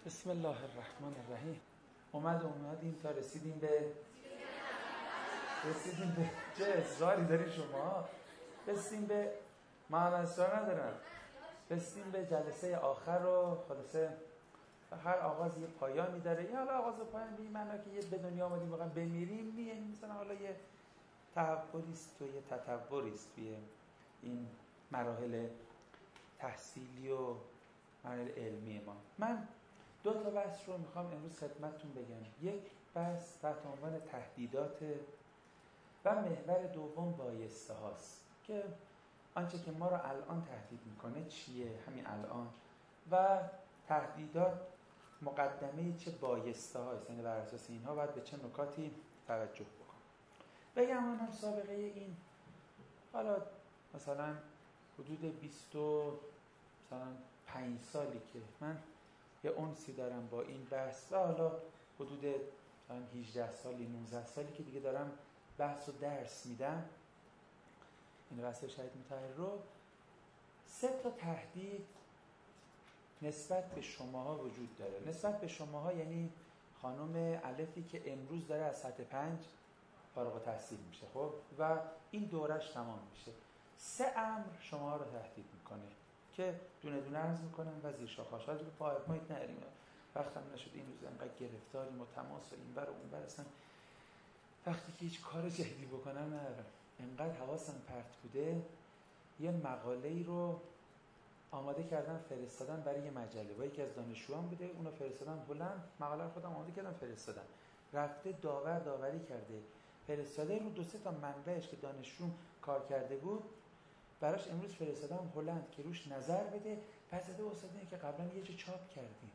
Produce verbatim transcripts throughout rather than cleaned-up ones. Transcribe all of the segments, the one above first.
بسم الله الرحمن الرحیم. اومد اومدیم تا رسیدیم به رسیدیم به چه اصراری داری شما؟ رسیدیم به من اصرار ندارم. رسیدیم به جلسه آخر رو خلاصه هر آغاز یه پایانی داره. یا حالا آغاز و پایان به این معنا که یه به دنیا آمدیم واقعا بمیریم نیه، مثلا حالا یه تحولی است و یه تطوری است توی این مراحل تحصیلی و مراحل علمی ما. من دو تا بحث رو میخوام امروز خدمتتون بگم. یک بحث تحت عنوان تهدیدات و محور دوم بایسته هاست که آنچه که ما رو الان تهدید میکنه چیه همین الان و تهدیدات مقدمه چه بایسته هاست، یعنی بر اساس اینها باید به چه نکاتی توجه بکنم. بگم من هم سابقه این حالا مثلا حدود بیست و مثلا پنج سالی که من یه انسی دارم با این بحث و حالا حدود مثلا هجده سالی نوزده سالی که دیگه دارم بحث و درس میدم این بحث شهید مطهری رو. سه تا تهدید نسبت به شماها وجود داره. نسبت به شماها یعنی خانم الفی که امروز داره از سطح پنج فارغ التحصیل میشه خب و این دورش تمام میشه. سه امر شما رو تهدید میکنه که دونه دونه عرض میکنم و زیر شاخه‌اش رو پاورپوینت نریم. وقتم نشد این روز انقدر گرفتاریم و تماس و این بر و اون بر، اصلا وقتی که هیچ کار جدی بکنم ندارم. انقدر حواسم پرت بوده یه مقاله‌ای رو آماده کردم فرستادم برای یه مجله با یکی از دانشجوام بوده، اونو فرستادم هلند، مقاله رو خودم آماده کردم فرستادم. رفته داور داوری کرده فرستاده رو دو سه تا منبعش که دانشجوم کار کرده بود براش امروز فرستادم هلند که روش نظر بده. بعد زده استاد اینه که قبلا یه جا چاپ کردیم.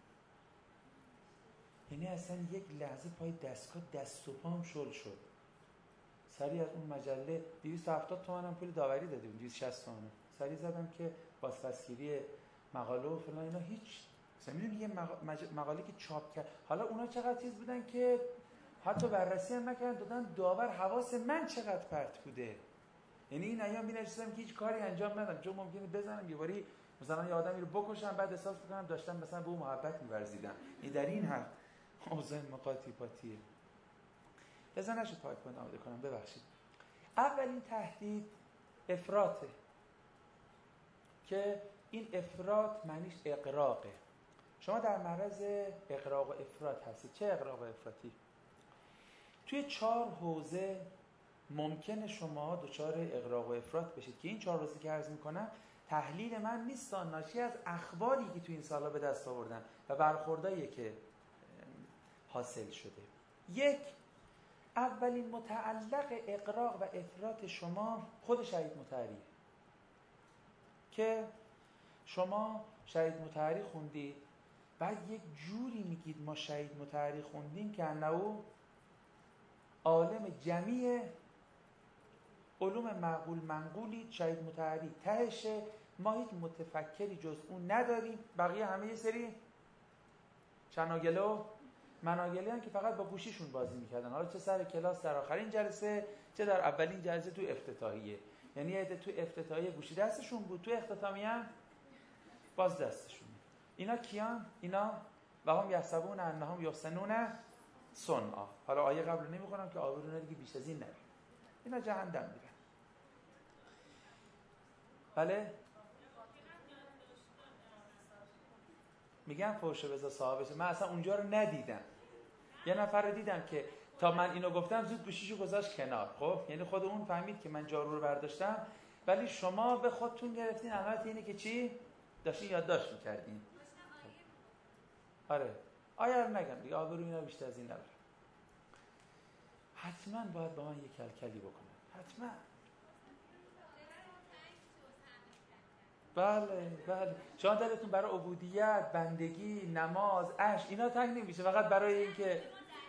یعنی اصلا یک لحظه پای دستگاه دست و پام شل شد. سریع از اون مجله دویست و هفتاد تومن هم پول داوری داده بود، دویست و شصت تومن. سریع زدم که بازپسگیری مقاله و فلان اینا هیچ. مثلا میدونی یه مق... مقاله که چاپ کرد، حالا اونا چقدر چیز بودن که حتی بررسی هم نکردن دادن داور. حواس من چقدر پرت بوده. یعنی این ایام می‌نشستم که هیچ کاری انجام ندادم چون ممکنه بزنم یه باری مثلا یه آدمی رو بکشم بعد احساس بکنم داشتم مثلا به اون محبت می‌ورزیدم. این در این حد اوضاع مقاطی پاتیه. بزن نشد پاورپوینت آماده کنم ببخشید. اولین تهدید افراطه که این افراط معنیش اغراقه. شما در معرض اغراق و افراط هستید. چه اغراق و افراطی؟ توی چهار حوزه ممکنه شما دچار اغراق و افراط بشید که این چهار حوزه که عرض میکنم تحلیل من نیست، ناشی از اخباری که توی این سالا به دست آوردن و برخوردایی که حاصل شده. یک، اولین متعلق اغراق و افراط شما خود شهید مطهری که شما شهید مطهری خوندید بعد یک جوری میگید ما شهید مطهری خوندیم که انه عالم جمیع علوم معقول منقولی شهید مطهری تهشه، ما هیچ متفکری جز اون نداریم، بقیه همه یه سری چناگله و مناگله هم که فقط با گوشیشون بازی میکردن. حالا چه سر کلاس در آخرین جلسه چه در اولین جلسه تو افتتاحیه، یعنی یه تو افتتاحیه گوشی دستشون بود، تو اختتامیه هم باز دستشون. اینا کیان؟ اینا و هم یحسبون انهم یحسنون صنعا. حالا آیه قبل نمیخونم که آبرونه دیگه بیش از این نره. اینا جهنم میرن. بله میگم فوشه بذار صاحبشه. من اصلا اونجا رو ندیدم. یه نفر رو دیدم که تا من اینو گفتم زود گوشیشو گذاشت کنار. خب یعنی خود اون فهمید که من جارو رو برداشتم، ولی شما به خودتون گرفتین. علامت اینه که چی؟ داشتین یادداشت می‌کردین. آره آیه رو نگم دیگه، آبرو اینا بیشتر از این نبره. حتما باید با من یه کلکلی بکنم، حتما. بله بله. شما دلتون برای عبودیت، بندگی، نماز، عشق اینا تنگ نمیشه، فقط برای این که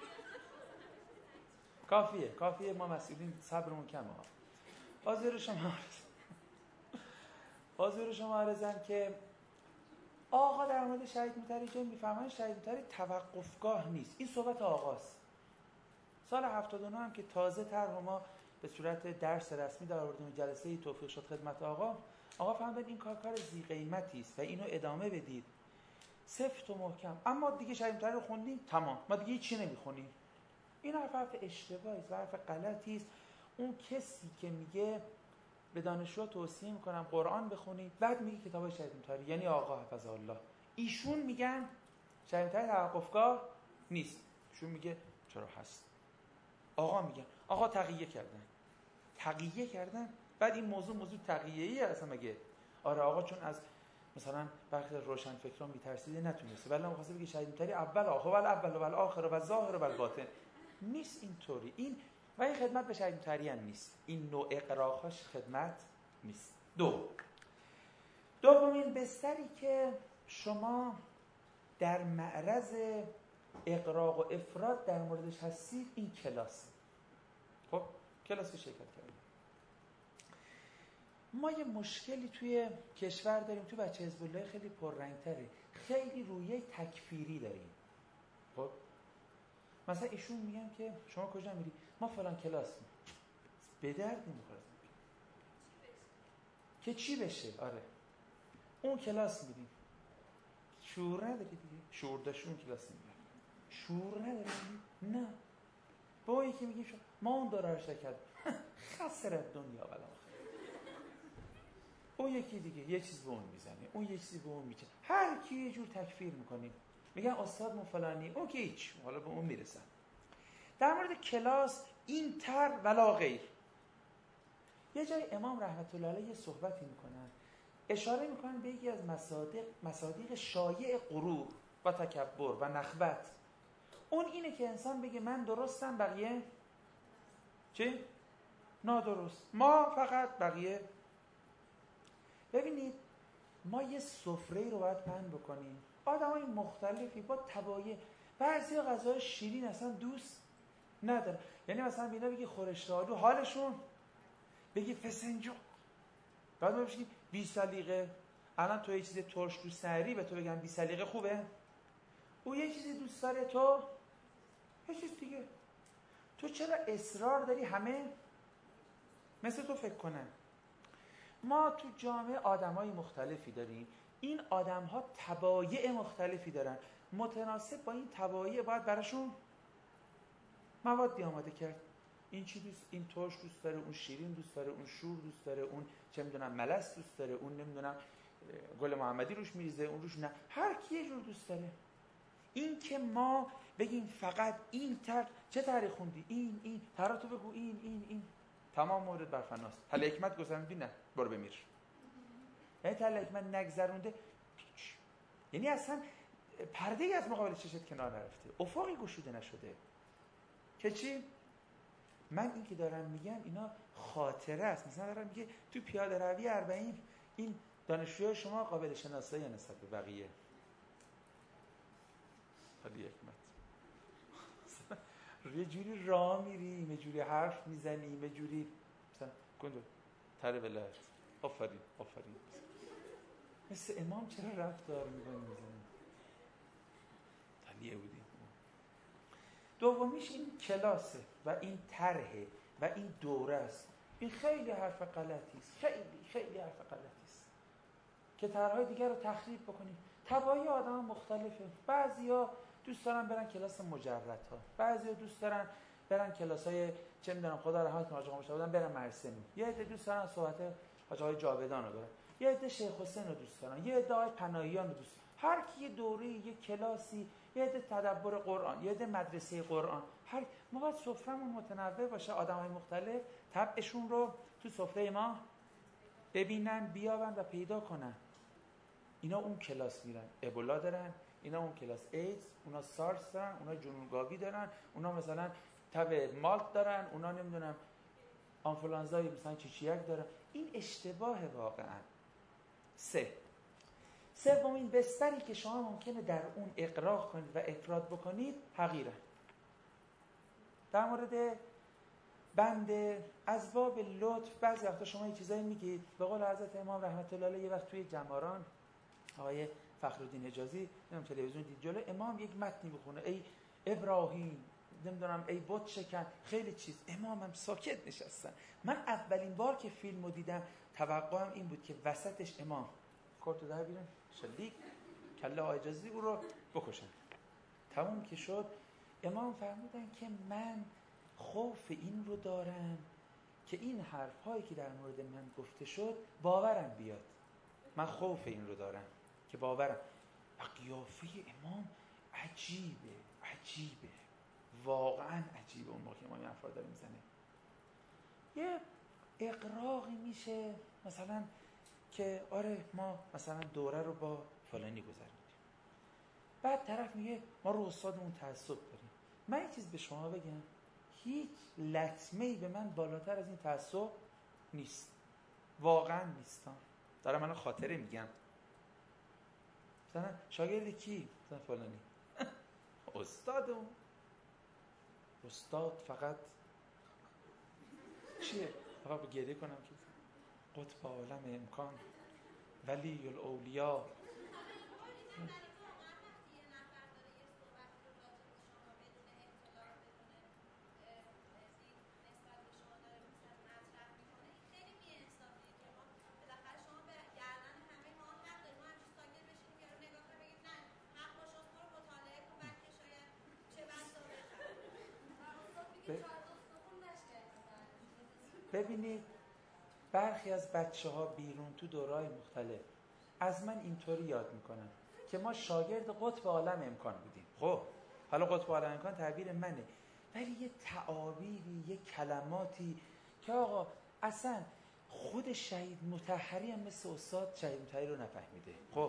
کافیه کافیه ما مسئولین صبرمون کمه. حاضر شما حاضر شما عرضم که آقا در مورد شهید مطهری جایی میفهمن شهید مطهری توقفگاه نیست. این صحبت آقاست. سال هفتاد و نه هم که تازه طرح ما به صورت درس رسمی در آوردیم جلسه توفیق شد خدمت آقا، آقا فهمیدن این کار کار ذی قیمتی است و اینو ادامه بدید. سفت و محکم. اما دیگه شهید مطهری رو خوندیم تمام، ما دیگه چی نمیخونیم. این حرف حرف اشتباهی است، حرف غلطی است. اون کسی که میگه به دانشجوها توصیه میکنم قرآن بخونید، بعد میگه کتابای شهید مطهری، یعنی آقا حفظه الله، ایشون میگن شهید مطهری توقفگاه نیست. ایشون میگه چرا هست. آقا میگن آقا تقیه کردن تقیه کردن بعد این موضوع موضوع تقیه‌ای اصلا مگه؟ آره آقا چون از مثلا برخی روشن فکران میترسیده نتونسته، ولی می‌خواسته بگه شهید مطهری اول آخر و اول و آخر و ظاهر و باطن. نیست اینطوری. این و این خدمت به شهید مطهری هم نیست. این نوع اقراقاش خدمت نیست. دو دومین بستری که شما در معرض اقراق و افراد در موردش هستید این کلاس. خب کلاس شرکت کردیم. ما یه مشکلی توی کشور داریم، تو بچه حزب الله خیلی پررنگ‌تره، خیلی رویه تکفیری داریم. خب مثلا ایشون میگن که شما کجا میری؟ ما فلان کلاس میریم. به درد نمیخوره که چی بشه. آره اون کلاس میریم. شعور نداری دیگه. شعور داشت اون کلاس نمیریم. شعور نداری؟ نه. با یکی میگیم شما ما اون دوره رو شرکت خسرت دنیا ولی اون یکی دیگه یه چیز به اون میزنه، اون یه چیزی به اون میچه، هر کی یه جور تکفیر میکنیم. میگن استاد مون فلانی، اون که هیچ، حالا به اون میرسن. در مورد کلاس این تر ولا غیر. یه جای امام رحمت الله علیه صحبتی میکنن، اشاره میکنن به یکی از مصادیق مصادیق شایع غرور و تکبر و نخوت. اون اینه که انسان بگه من درستم بقیه چه؟ نادرست. ما فقط بقیه. ببینید ما یه سفره رو باید پهن بکنیم، آدمای مختلفی با تبایع. بعضی غذای شیرین اصلا دوست نداره، یعنی مثلا بینا بگی خورشت آلو حالشون، بگی فسنجون، بعد ما بگی بی سلیقه. الان تو یه چیز ترش دوست نداری، به تو بگم بی سلیقه خوبه؟ او یه چیزی دوست داره، تو یه چیز دیگه. تو چرا اصرار داری همه مثل تو فکر کنن؟ ما تو جامعه آدمای مختلفی داریم، این آدم‌ها طبایع مختلفی دارن، متناسب با این طبایع باید براشون موادی آماده کرد. این چی دوست، این ترش دوست داره، اون شیرین دوست داره، اون شور دوست داره، اون چه میدونم ملس دوست داره، اون نمیدونم گل محمدی روش میریزه، اون روش نه، هر کی یه جور دوست داره. این که ما بگیم فقط این تر، چه تری خوندی؟ این این تراتو بگو، این این این تمام مورد بر فناست. حل حکمت گذروندی؟ نه برو بمیر. یعنی حل حکمت نگذرونده پیچ. یعنی اصلا پرده ای از مقابل چشت کنار نرفته، افقی گشوده نشده که چی؟ من این که دارم میگم اینا خاطره است. مثلا دارم میگه تو پیاده روی اربعین این دانشجوی شما قابل شناسایی نسبت به بقیه. حل حکمت یه جوری راه میریم، یه جوری حرف میزنیم، یه جوری مثلا گندو تره ولایت آفرین آفرین مثل امام چرا رفتار میکنیم میزنیم تلیه بودیم. دومیش این کلاسه و این طرحه و این دوره است. این خیلی حرف غلطی است، خیلی خیلی حرف غلطی است که طرحهای دیگر رو تخریب بکنیم. طبایع آدم مختلفه. بعضیا دوست دارن برن کلاس مجردها، بعضیا دوست دارن برن کلاسای چه میدونم خدا رحمت کنه حاج آقا مشتاق برن مرسمی، یه عده دوست دارن صحبت حاج آقای جاودان رو برن، یه عده شیخ حسین رو دوست دارن، یه عده پناهیان رو دوست دارن. هر کی یه دوره، یه کلاسی، یه عده تدبر قرآن، یه عده مدرسه قرآن. هر ما باید سفره‌مون متنوع باشه، آدمای مختلف طبعشون رو تو سفره ما ببینن، بیابن و پیدا کنن. اینا اون کلاس میرن، ابولا دارن، اینا اون کلاس ایدز، اونا سارس دارن، اونا جنونگاوی دارن، اونا مثلا تب مالت دارن، اونا نمیدونم آنفولانزای مثلا چیچیک دارن. این اشتباه واقعا. سه سومین بستری که شما ممکنه در اون اقراق کنید و افراد بکنید حقیره. در مورد بند از باب لطف بعضی وقتا شما یه چیزایی میگید، به قول حضرت امام رحمت الله علیه یه وقت توی جماران آقای فخرالدین حجازی نمیدونم تلویزیون دید، جلو امام یک متنی بخونه، ای ابراهیم نمیدونم ای بت شکن، خیلی چیز. امامم ساکت نشستن. من اولین بار که فیلمو دیدم توقعم این بود که وسطش امام کارتو در بیرون شلیک کله آجازی او رو بکشن. تموم که شد، امام فرمودن که من خوف این رو دارم که این حرف‌هایی که در مورد من گفته شد باورم بیاد. من خوف این رو دارم که باورم. و قیافه امام عجیبه، عجیبه، واقعا عجیبه. اون موقع امام این حرفا داره میزنه، یه اقراقی میشه مثلا که آره ما مثلا دوره رو با فلانی گذروندیم، بعد طرف میگه ما رو استادمون تعصب داریم. من یه چیز به شما بگم، هیچ لطمه‌ای به من بالاتر از این تعصب نیست، واقعا نیستم. دارم من خاطره میگم. مثلا شاگرد کی؟ مثلا فلانی. استادم. استاد فقط چیه؟ فقط به گریه کنم که قطب عالم امکان، ولی الاولیا. ببینید برخی از بچه ها بیرون تو دورهای مختلف از من اینطوری یاد میکنن که ما شاگرد قطب عالم امکان بودیم. خب حالا قطب عالم امکان تعبیر منه، ولی یه تعابیری، یه کلماتی که آقا اصلا خود شهید مطهری هم مثل استاد شهید مطهری رو نفهمیده. خب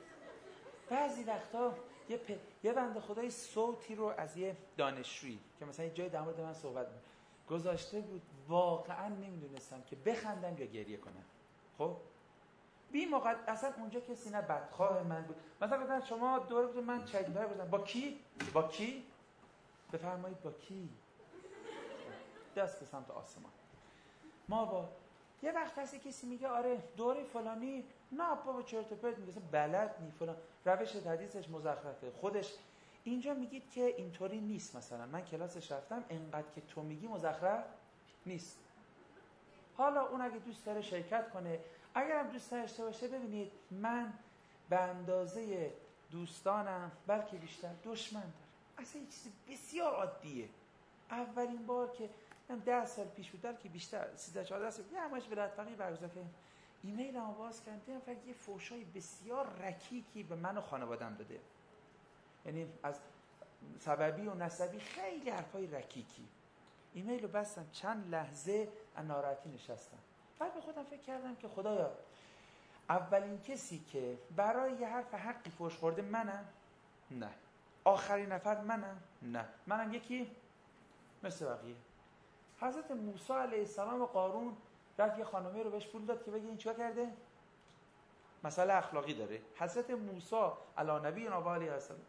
بعضی وقتا یه, پ... یه بنده خدای صوتی رو از یه دانشجویی که مثلا یه جای در مورد من صحبت می گذاشته بود، واقعا نمیدونستم که بخندم یا گریه کنم. خب بی موقع اصلا اونجا کسی نه بدخواه من بود، مثلا بگن شما دوره بود من شهید مطهری بودم، با کی؟ با کی؟ بفرمایید با کی؟ دست به سمت آسمان. ما با یه وقت هستی کسی میگه آره دوره فلانی، نه بابا چرت و پرت میگه، بلد نی فلان، روش تدریسش مزخرفه. خودش اینجا میگید که اینطوری نیست، مثلا من کلاسش رفتم انقدر که تو میگی مزخرف نیست. حالا اون اگه دوست داره شرکت کنه، اگر هم دوست داشته باشه، ببینید من به اندازه دوستانم بلکه بیشتر دشمن دارم. اصلا یه چیز بسیار عادیه. اولین بار که من ده سال پیش بود، بلکه بیشتر، سیزده چهارده سال، یه همش ولایت فقیه برگزار کردم، ایمیل هم باز کردم، دیدم فقط یه فحشای بسیار رکیکی به من و خانواده‌ام داده. یعنی از سببی و نسبی خیلی حرفای رکیکی. ایمیل رو بستم، چند لحظه از ناراحتی نشستم. بعد به خودم فکر کردم که خدایا اولین کسی که برای یه حرف حقی فحش خورده منم؟ نه. آخرین نفر منم؟ نه. منم یکی مثل بقیه. حضرت موسی علیه السلام و قارون رفت یه خانومه رو بهش پول داد که بگه این چیکار کرده؟ مسئله اخلاقی داره. حضرت موسی علی نبی و علیه السلام.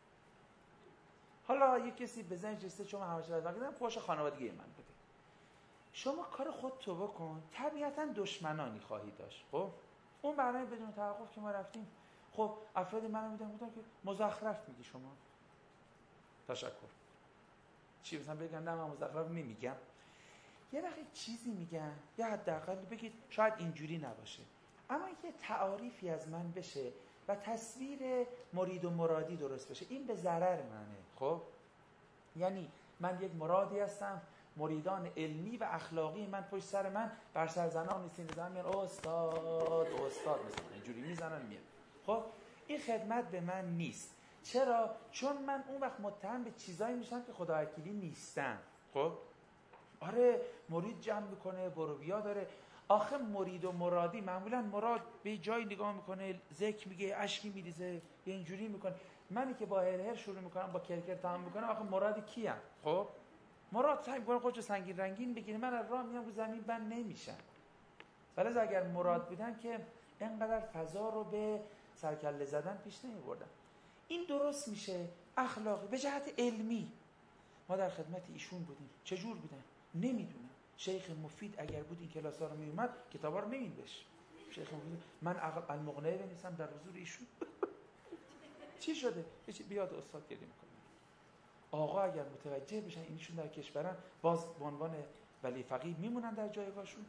حالا یه کسی به ذهنش رسیده چون همش رو دادن فحش خانوادگی من بوده. شما کار خودتو بکن، طبیعتا دشمنانی خواهی داشت. خب اون برنامه بدون توقف که ما رفتیم، خب افراد منو میدن بودن که مزخرف میگی شما. تشکر. چی مثلا بگم نه من مزخرف نمیگم، یه وقت چیزی میگم یا حداقل بگید شاید اینجوری نباشه، اما یه تعاریفی از من بشه و تصویر مرید و مرادی درست بشه، این به ضرر منه. خب یعنی من یک مرادی هستم، مریدان علمی و اخلاقی من پشت سر من بر سر زنان نیستین، میزنن میان استاد استاد مثلا اینجوری میزنن میان. خب این خدمت به من نیست. چرا؟ چون من اون وقت متهم به چیزایی میشم که خدا وکیلی نیستن. خب آره مرید جمع میکنه، برو بیا داره. آخه مرید و مرادی معمولا مراد به جای نگاه میکنه، ذکر میگه، اشکی میریزه، یه اینجوری میکنه. منی که با هر هر شروع میکنم، با کرکر تمام میکنم، آخه مراد کیم؟ خب مراد سعی میکنه خودشو سنگین رنگین بگیره، من از راه میام رو زمین بند نمیشم. ولی اگر مراد بودن که اینقدر فضا رو به سرکله زدن پیش نمیبردن. این درست میشه اخلاقی. به جهت علمی ما در خدمت ایشون بودیم. چجور بودن؟ نمیدونم. شیخ مفید اگر بود این کلاس‌ها رو میومد کتابا رو نمی‌نوشت. شیخ مفید من عقل المقنعه بنویسم در حضور ایشون. چی شده؟ بیاد استاد گریه میکنه. آقا اگر متوجه بشن اینشون در کشورن، باز به عنوان ولی فقیه میمونن در جایگاهشون.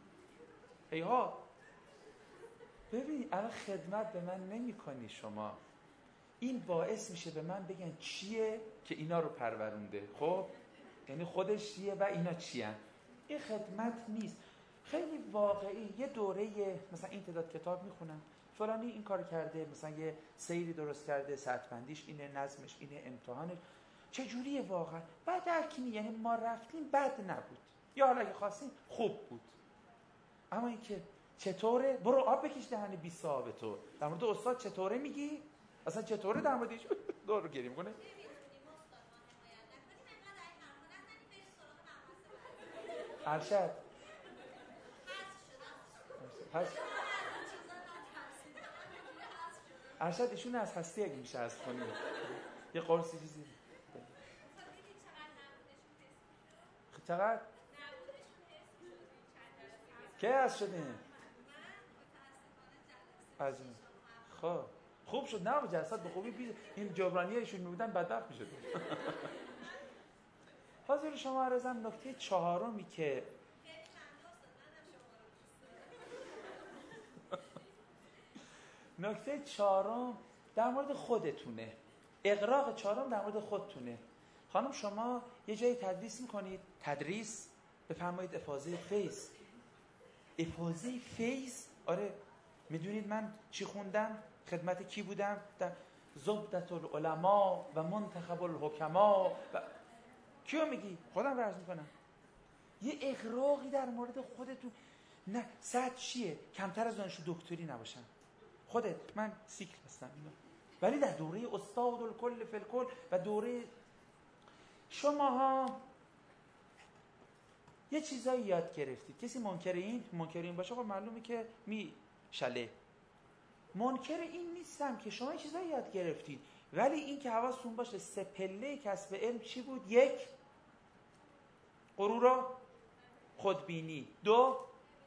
ایها ببین الان خدمت به من نمی‌کنی شما. این باعث میشه به من بگن چیه که اینا رو پرورونده. خب یعنی خودش چیه و اینا چیان. این خدمت نیست. خیلی واقعی. یه دوره مثلا این تعداد کتاب میخونم، فلانی این کار کرده، مثلا یه سیری درست کرده، سطح بندیش اینه، نظمش اینه، امتحانش چجوریه واقعا. بعد درکی یعنی ما رفتیم بد نبود، یا حالا اگه خواستیم خوب بود. اما این که چطوره، برو آب بکش دهن بی صاحب تو. در مورد استاد چطوره میگی؟ اصلا چطوره در موردش دور گیری میکنه. ارشد هست ارشد ایشون از هستی اگه میشه هست کنیم یه قرصی چیزی چقدر که هست شدیم از این خب خوب شد. نه جلسات به خوبی بید. این جبرانی ایشون میبودن بدبخت میشد. حاضر شما عرضم نکته چهارمی که نکته چهارم در مورد خودتونه. اغراق چهارم در مورد خودتونه. خانم شما یه جایی تدریس میکنید، تدریس بفرمایید افاضه فیض. افاضه فیض؟ آره میدونید من چی خوندم؟ خدمت کی بودم؟ در زبدت العلماء و منتخب الحکما و... کیو میگی؟ خودم عرض میکنم. یه اغراقی در مورد خودتون. نه سطح چیه؟ کمتر از دانشجو دکتری نباشن. خودت من سیکل هستم اینا. ولی در دوره استاد الکل فی الکل و دوره شماها یه چیزایی یاد گرفتید. کسی منکر این منکر این باشه خب معلومه که می شله. منکر این نیستم که شما یه چیزایی یاد گرفتید، ولی این که حواستون باشه سه پله کسب علم چی بود؟ یک، غرور و خودبینی. دو،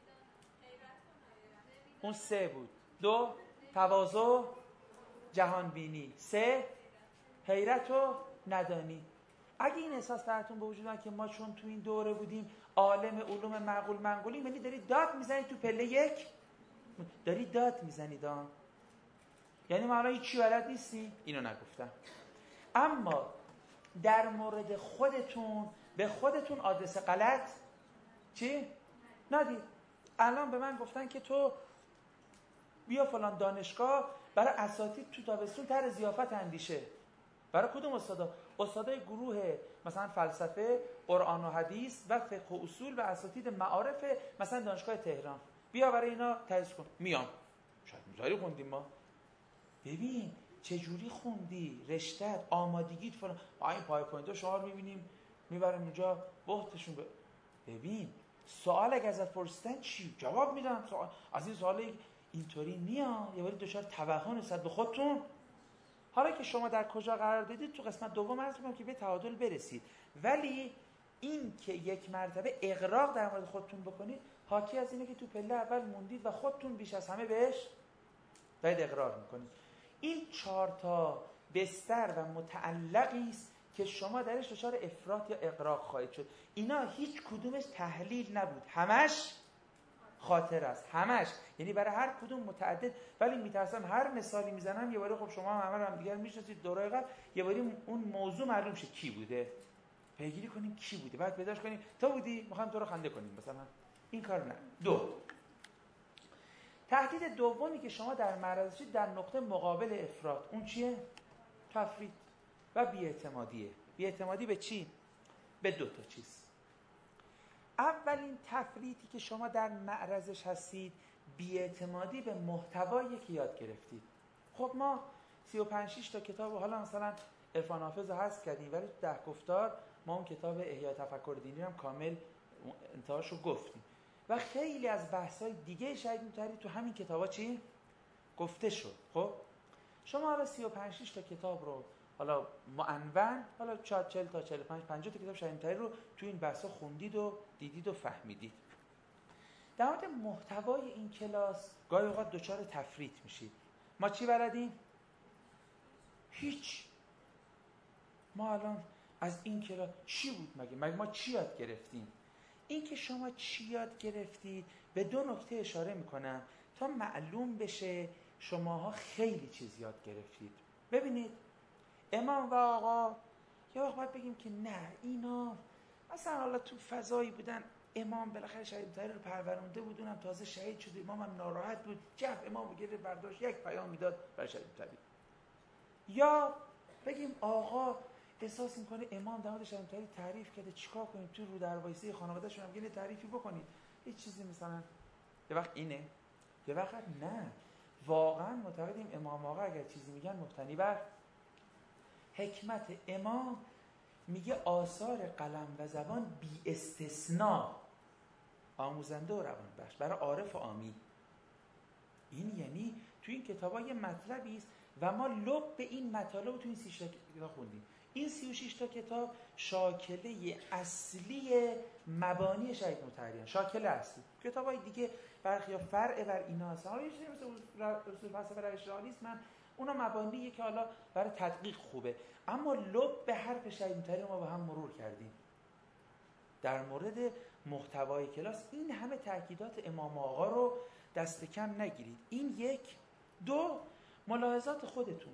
اون سه بود. دو، تواضع، جهان بینی. سه، حیرت و ندانی. اگه این احساس براتون به وجود اومد که ما چون تو این دوره بودیم عالم علوم معقول منقولیم، یعنی دارید داد میزنید تو پله یک، دارید داد میزنید ها، یعنی ما الان هیچی بلد نیستی. اینو نگفتم. اما در مورد خودتون به خودتون آدرس غلط چی ندید. الان به من گفتن که تو بیا فلان دانشگاه برای اساتید تو تابستون طرح ضیافت اندیشه. برای کدوم استادا؟ استادای گروه مثلا فلسفه، قرآن و حدیث و فقه و اصول و اساتید معارف مثلا دانشگاه تهران. بیا برای اینا تدریس کن. میام. شاید میذاری خوندیم ما. ببین چجوری خوندی، رشته‌ت، آمادگیت فلان. آ این پاورپوینت رو شما می‌بینیم میبریم اونجا بحثشون ب... ببین سوال اگه ازت پرسیدن چی جواب میدم. سوال از این سوال اینطوری میاد یه باری دچار توهم نسبت به خودتون. حالا که شما در کجا قرار دادید تو قسمت دوم عرض می‌کنم که به تعادل برسید، ولی این که یک مرتبه اغراق در مورد خودتون بکنید حاکی از اینه که تو پله اول موندید و خودتون بیش از همه بهش دارید اقرار میکنید. این چهار تا بستر و متعلقی است که شما درش دچار افراط یا اغراق خواهید شد. اینا هیچ کدومش تحلیل نبود، همش خاطر است، همش. یعنی برای هر کدوم متعدد. ولی میترسم هر مثالی میزنم یه باری خب شما هم همه رو هم دیگر میشناسید دوره قبل، یه باری اون موضوع معلوم شه کی بوده، پیگیری کنیم کی بوده، بعد پیداش کنیم تو بودی میخوام تو رو خنده کنیم مثلا. این کار نه. دو، تهدید دومی که شما در معرض شید در نقطه مقابل افراط، اون چیه؟ تفرید و بی‌اعتمادیه. بی‌اعتمادی به چی؟ به دو تا چیز. اولین تفریطی که شما در معرضش هستید بی‌اعتمادی به محتوایی که یاد گرفتید. خب ما سی و پنج شش تا کتاب حالا مثلا عرفان حافظ رو حذف کردیم، ولی ده گفتار ما اون کتاب احیای تفکر دینی هم کامل انتهاشو گفتیم و خیلی از بحث‌های دیگه شاید می‌تونی تو همین کتابا چی گفته شد. خب شما حالا سی و پنج شش تا کتاب رو حالا معنون حالا چهل تا چهل و پنج پنجاه تا کتاب شاید رو تو این بحثا خوندید و دیدید و فهمیدید. در مورد محتوای این کلاس گاهی اوقات دچار تفریط میشید. ما چی بلدیم؟ هیچ. ما الان از این کلاس چی بود مگه؟ مگه ما چی یاد گرفتیم؟ این که شما چی یاد گرفتید به دو نکته اشاره میکنم تا معلوم بشه شماها خیلی چیز یاد گرفتید. ببینید امام و آقا یه وقت باید بگیم که نه اینا مثلا حالا تو فضایی بودن، امام بالاخره شهید مطهری رو پرورونده بود، اونم تازه شهید شد، امام هم ناراحت بود، جف امام رو گرفت برداشت یک پیام میداد برای شهید مطهری. یا بگیم آقا احساس میکنه امام در مورد شهید مطهری تعریف کرده، چیکار کنیم؟ تو رو در وایسی خانواده‌شون هم یه تعریفی بکنید، هیچ چیزی مثلا یه وقت اینه، یه وقت نه. واقعا معتقدیم امام آقا اگر چیزی میگن مبتنی بر حکمت. امام میگه آثار قلم و زبان بی استثناء آموزنده و روانبخش برای عارف و عامی. این یعنی تو این کتابا یه مطلبی است و ما لب به این مطالب تو این سی و شش کتاب خوندیم. این سی و شش تا کتاب شاکله اصلی مبانی شهید مطهری، شاکله اصلی. کتابای دیگه برخی فرع بر اینا هستن. حالا یه چیزی مثل اصول فلسفه رئیس‌جمهوریسم، من اونا مبانیه که حالا برای تدقیق خوبه، اما لب به حرف شهید مطهری ما با هم مرور کردیم. در مورد محتوای کلاس این همه تاکیدات امام آقا رو دست کم نگیرید. این یک. دو، ملاحظات خودتون.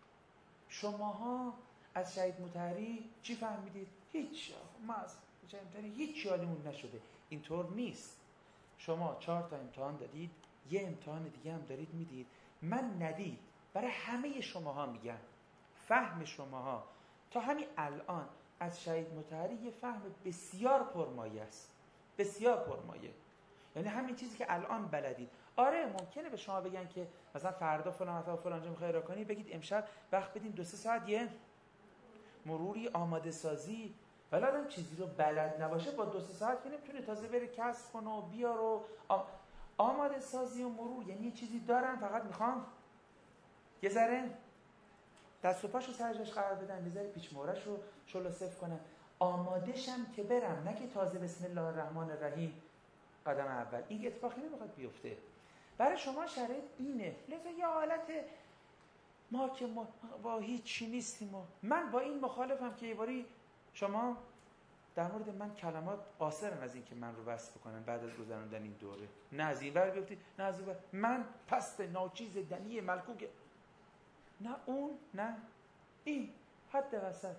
شماها از شهید مطهری چی فهمیدید؟ هیچ. ما از شهید مطهری هیچ یادمون نشده. اینطور نیست. شما چهار تا امتحان دادید، یه امتحان دیگه هم دارید میدید. من ندید برای همه شماها میگم، فهم شماها تا همین الان از شهید مطهری یه فهم بسیار پرمایه است، بسیار پرمایه. یعنی همین چیزی که الان بلدید. آره ممکنه به شما بگن که مثلا فردا فلان مثلا فلانجا میخوای را کنی، بگید امشب وقت بدین دو سه ساعت یه مروری آماده سازی، ولی آدم چیزی رو بلد نباشه با دو سه ساعت که نمیتونه تازه بره کسب کنه و بیار و آم... آماده سازی و مرور یعنی یه چیزی دارن فقط میخوان یه ذره دست و پاشو سر جاش قرار بدن، یه ذره پیچ مهره‌شو شلو صف کنن. آماده‌شم که برم، نه که تازه بسم الله الرحمن الرحیم قدم اول. این اتفاقی نمیخواد بیفته. برای شما شرایط اینه، لذا یه حالت ما که ما با هیچ چی نیستیم و من با این مخالفم که یه باری شما در مورد من کلمات قاصرن از این که من رو وصف بکنن بعد از گذراندن این دوره، نه از این ور بیفتید نه از این ور، من پست ناچیز دنی ملکوک، نه اون نه این حد وسط.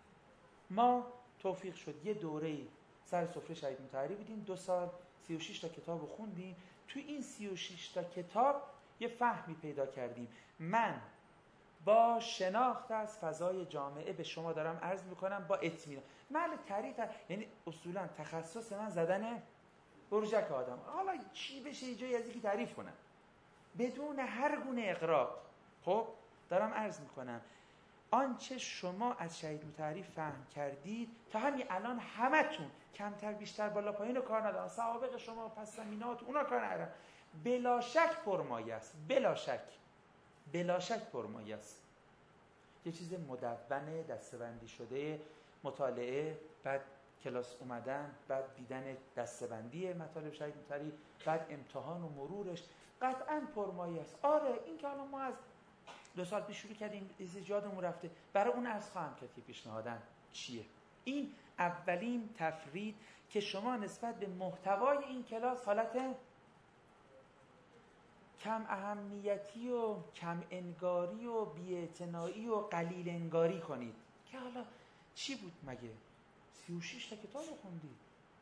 ما توفیق شد یه دوره‌ای سر سفره شهید مطهری بودیم، دو سال سی و شش تا کتاب رو خوندیم. تو این سی و شش تا کتاب یه فهمی پیدا کردیم. من با شناخت از فضای جامعه به شما دارم عرض میکنم با اطمینان. محل تعریف یعنی اصولا تخصص من زدن برجک آدم، حالا چی بشه یه جایی از یکی تعریف کنم بدون هر گونه اغراق. خب دارم عرض میکنم آنچه شما از شهید مطهری فهم کردید تا همین الان همتون کمتر بیشتر بالا پایین رو کار ندارم، سوابق شما پس زمینات اونا کار ندارم، بلا شک پرمایه است، بلا شک بلا شک پرمایه است. یه چیز مدون دسته‌بندی شده، مطالعه، بعد کلاس اومدن، بعد دیدن دسته‌بندی مطالب شهید مطهری، بعد امتحان و مرورش قطعاً پرمایه است. آره این که الان ما از دو سال پیش شروع کردیم ایجادمون رفته، برای اون عرض خواهم کرد که پیشنهادم چیه. این اولین تفرید که شما نسبت به محتوای این کلاس حالت کم اهمیتی و کم انگاری و بی‌اعتنایی و قلیل انگاری کنید که حالا چی بود مگه سی و شش تا کتاب رو خوندید.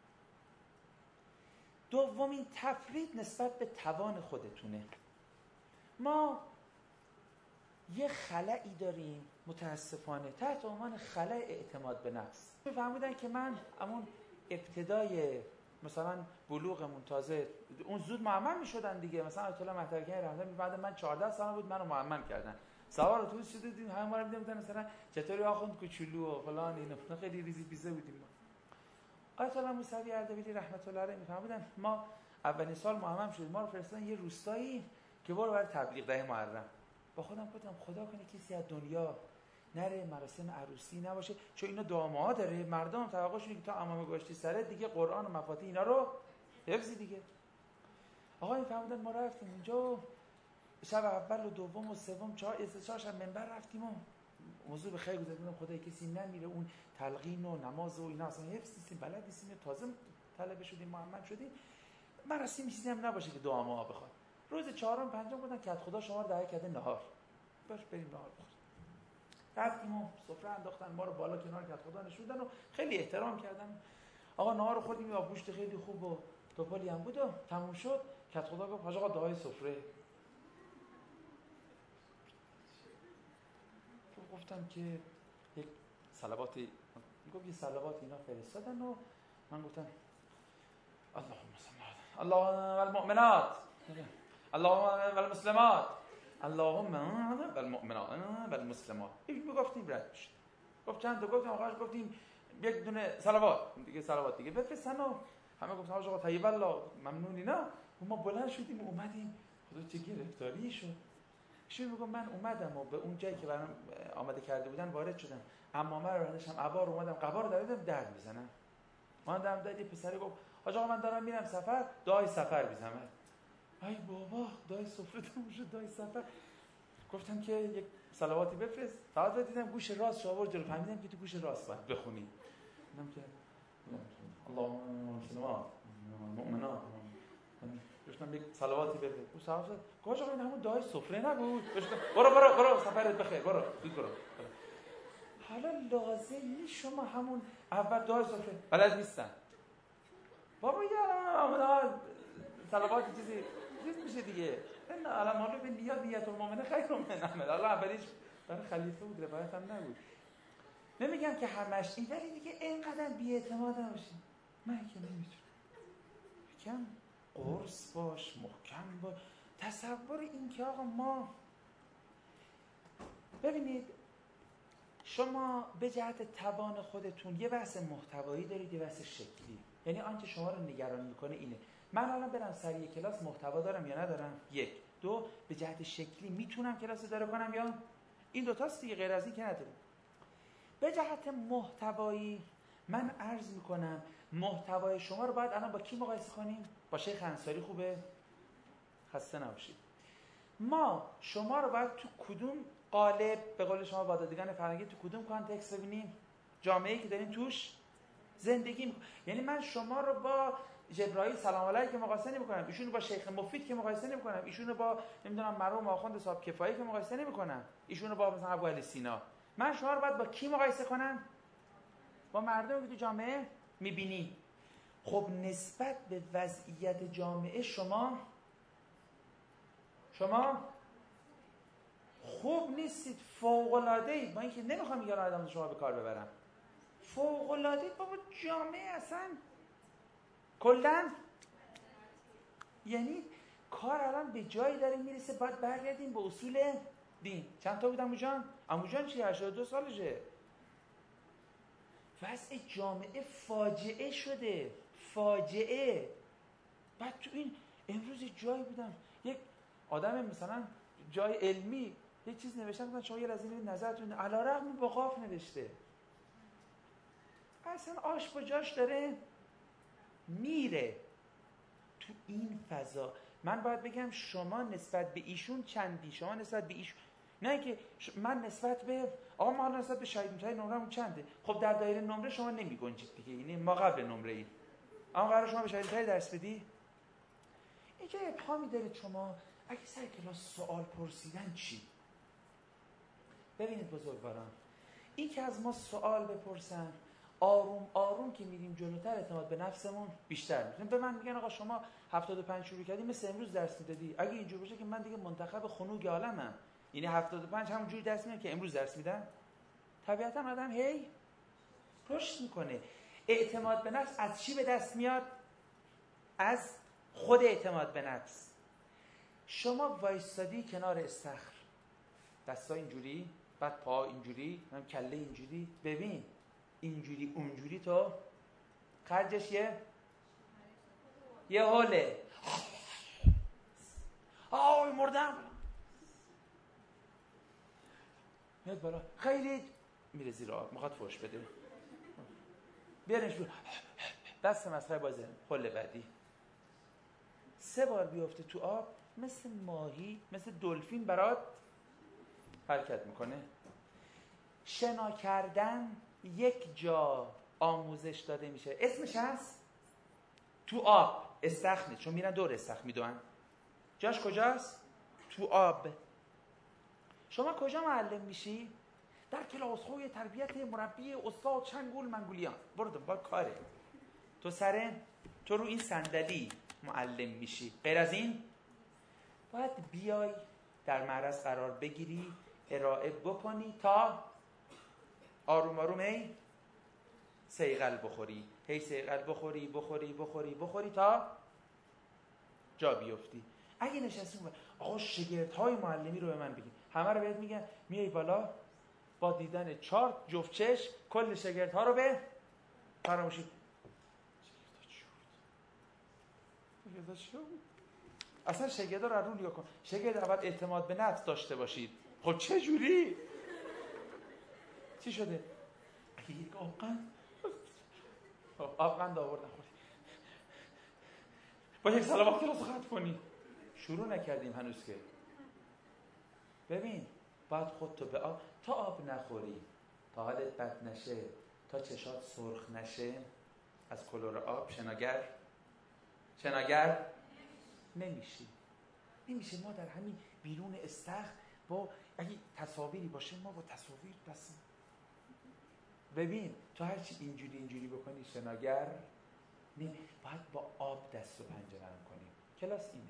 دومین تفرید نسبت به توان خودتونه. ما یه خلایی داریم متاسفانه تحت عنوان خلأ اعتماد به نفس. میفهمیدن که من همون ابتدای مثلا بلوغمون تازه اون زود معمم میشدن دیگه، مثلا آیت الله مطلقی رحمت بعد من چهارده سال بود منو معمم کردن، سوار اتوبوس شدیم همه ما رو می‌دیدن مثلا چطوری آخوند کوچولو و فلان اینا، خیلی ریزی پیزه بودیم. ما آیت الله موسوی اردبیلی رحمت الله علیه میفهمیدن ما اولین سال معمم شدیم، ما رو فرستادن یه روستایی که برو برای تبلیغ ده محرم. با خودم گفتم خدا کنه کسی از دنیا نره مراسم عروسی نباشه، چون اینا دعاها داره، مردم توقعش اینه که تا عمامه گشتی سرت دیگه قرآن و مفاتیح اینا رو حفظی دیگه. آقا این فهمیدن ما رفتیم اونجا شب اول و دوم و سوم چهار استشار شب منبر رفتیم و موضوع به خیر گذروندم. خدای کسی نمیره اون تلقین و نماز و اینا اصلا حفظ نیستیم بلد نیستیم، تازه طلبه شدیم محمد شدیم، مراسم چیزی هم نباشه که دعاها بخواد. روز چهارم پنجم گفتن که خدا شما رو دعوت کرده نهار، باش بریم نهار بخوریم. رفتیم و سفره انداختن، ما رو بالا کنار کرد خدا نشوندن و خیلی احترام کردن. آقا نهار خوردیم، یا گوشت خیلی خوب و توپالی هم بود و تموم شد. کت خدا گفت حاج آقا دعای سفره. گفتم که یک صلواتی، گفت یه صلوات اینا فرستادن و من گفتم اللهم صل اللهم والمؤمنات اللهم والمسلمات اللهم والمؤمنات والمسلمات. این میگفتیم رد میشد. گفت چند تا گفتیم آخرش گفتیم یک دونه صلوات دیگه، صلوات دیگه بفرستن و همه گفتن آقا طیب الله ممنونی. نه ما بلند شدیم و اومدیم. خدا چه گرفتاری شد. شو میگم من اومدم و به اون جایی که برام آماده کرده بودن وارد شدم، عمامه رو داشتم عبا رو اومدم قبا رو دادم در میزنم. من دارم دادی پسری گفت حاج آقا من دارم میرم سفر، دعای سفر میزنم. ای بابا دعای سفره تموم شد، دعای سفر. گفتم که یک صلواتی بفرست. فقط دیدم گوش راست شو آورد جلو، فهمیدم که تو گوش راست باید بخونی. گفتم که اللهم مسلمات مؤمنات. گفتم یک صلواتی بفرست. او صاحب شد گفت آقا این همون دعای سفره نبود؟ برو برو برو سفرت بخیر، برو زود برو. حالا لازم نیست شما همون اول دعای سفره بلد نیستن. بابا یارم صلوات چیزی چیز میشه دیگه. ان علامه به نیت نیت المؤمن خیر من عمل. الله اولیش برای خلیفه بود، روایت هم نبود. نمیگم که همش این، ولی دیگه اینقدر بی‌اعتماد نباشین. من که نمیتونم. یکم قرص باش، محکم باش. تصور این که آقا ما ببینید شما به جهت توان خودتون یه بحث محتوایی دارید، یه بحث شکلی. یعنی آنچه شما رو نگران میکنه اینه من الان برم سر یک کلاس محتوا دارم یا ندارم؟ یک. دو، به جهت شکلی میتونم کلاس اداره کنم یا این دو تاست دیگه، غیر از این که نداریم. به جهت محتوایی من عرض میکنم محتوای شما رو باید الان با کی مقایسه کنیم؟ با شیخ انصاری. خوبه؟ خسته نباشید. ما شما رو باید تو کدوم قالب، به قول شما وادادگان فرهنگی، تو کدوم کانتکست ببینیم؟ جامعه‌ای که داریم توش زندگی می‌کنیم. یعنی من شما رو با جبرائیل سلام علیه که مقایسه نمی‌کنم، ایشونو با شیخ مفید که مقایسه نمی‌کنم، ایشونو با نمیدونم مرحوم آخوند صاحب کفایی که مقایسه نمی‌کنم، ایشونو با مثلا ابو علی سینا. من شما رو باید با کی مقایسه کنم؟ با مردمی که تو جامعه می‌بینی. خب نسبت به وضعیت جامعه شما شما خوب نیستید، فوق‌العاده‌اید. با اینکه نمیخوام یه آدم شما به کار ببرم، فوق‌العاده‌اید. بابا جامعه اصلا کلاً یعنی کار الان به جایی داره میرسه باید برگردیم به اصول دین. چند تا بودم عموجان؟ عموجان چی؟ هشتاد و دو سالشه. وضع جامعه فاجعه شده، فاجعه. بعد تو این امروز جایی بودم یک آدم مثلا جای علمی یه چیز نوشتن، گفتن شما یه لحظه ببینید نظرتون علیرغم با قاف نوشته. اصلا آش با جاش داره میره تو این فضا. من باید بگم شما نسبت به ایشون چندی، شما نسبت به ایشون، نه که من نسبت به آقا ما نسبت به شهید متحد نمره‌مون چنده. خب در دایره نمره شما نمی گنجید دیگه، یعنی ما قبل نمره ای. اما قرار شما به شهید متحد درس بدی؟ اینجا ابهامی دارید شما. اگه سر کلاس سوال پرسیدن چی؟ ببینید بزرگواران، این که از ما سوال بپرسن، آروم آروم که میریم جلوتر اعتماد به نفسمون بیشتر میشه. به من میگن آقا شما هفتاد و پنج شروع کردی مثل امروز درس میدادی. اگه اینجور باشه که من دیگه منتخب خنوگ عالمم. یعنی هفتاد و پنج همون جوری درس میدم که امروز درس میدم. طبیعتا آدم هی رشد میکنه. اعتماد به نفس از چی به دست میاد؟ از خود اعتماد به نفس. شما وایستادی کنار استخر، دستا اینجوری، بعد پا اینجوری، هم کله اینجوری، ببین اینجوری اونجوری، تو خرجش یه یه حوله. آوی مردم میاد بالا، خیلی میره زیر آب، میخواد فوش بده، بیارنش بیرون، دست مسخره بازه، حوله بعدی. سه بار بیفته تو آب مثل ماهی، مثل دلفین برات حرکت میکنه. شنا کردن یک جا آموزش داده میشه، اسمش هست تو آب. استخر، چون میرن دور استخر میدونن. جاش کجاست؟ تو آب. شما کجا معلم میشی؟ در کلاس‌های تربیت مربی استاد شنگول منگولیان. برو دنبال کاره. تو سر تو رو این صندلی معلم میشی. غیر از این باید بیای در معرض قرار بگیری، ارائه بکنی تا آروم آروم هی سیغل بخوری، هی سیغل بخوری بخوری بخوری بخوری تا جا بیفتی. اگه نشستی بود آقا شگردهای معلمی رو به من بگی، همه رو بهت میگن میای بالا با دیدن چهار جفت چشم کل شگردها رو به فراموشی. شگردها چی بود؟ اصلا شگردها رو رول یا کن. شگرد اول اعتماد به نفس داشته باشید. خب چه جوری؟ چی شده؟ اگه یک آبقند آبقند آوردن خوری با یک سلامات کلاس رو ختم کنی. شروع نکردیم هنوز که. ببین باید خودتو به آب، تا آب نخوری، تا حالت بد نشه، تا چشات سرخ نشه از کلور آب شناگر شناگر نمیشی. نمیشه. ما در همین بیرون استخر با اگه تصاویری باشه ما با تصاویر بس. ببین تو هر چی اینجوری اینجوری بکنی شناگر نمی. باید با آب دست و پنجه نرم کنیم. کلاس اینه.